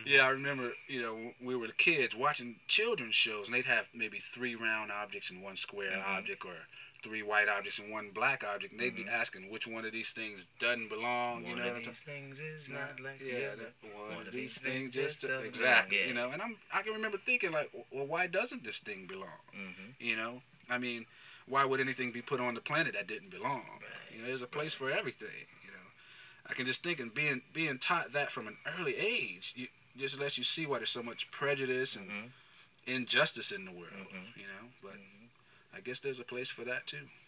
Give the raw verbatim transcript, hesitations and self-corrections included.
Yeah, I remember, you know, we were the kids watching children's shows, and they'd have maybe three round objects and one square Mm-hmm. object, or three white objects and one black object, and they'd be Mm-hmm. asking which one of these things doesn't belong. You One know of what I'm these talking? things is Nah, not like the yeah, other. that one One of of these these things things just just doesn't belong. exactly, you Yeah. know. And I'm I can remember thinking like, well, why doesn't this thing belong? Mm-hmm. You know, I mean, why would anything be put on the planet that didn't belong? Right. You know, there's a place Right. for everything. You know, I can just think and being being taught that from an early age, you, just lets you see why there's so much prejudice and Mm-hmm. injustice in the world. Mm-hmm. You know, but Mm-hmm. I guess there's a place for that too.